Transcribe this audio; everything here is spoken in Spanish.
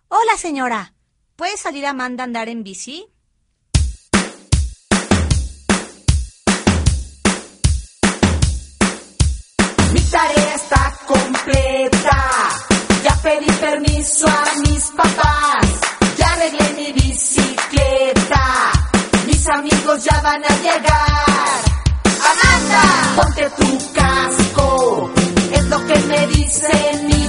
Hola, señora. ¿Puede salir Amanda a andar en bici? Mi tarea está completa. Ya pedí permiso a mis papás. Ya arreglé mi bicicleta. Mis amigos ya van a llegar. ¡Amanda! Ponte tu casco. Es lo que me dicen mis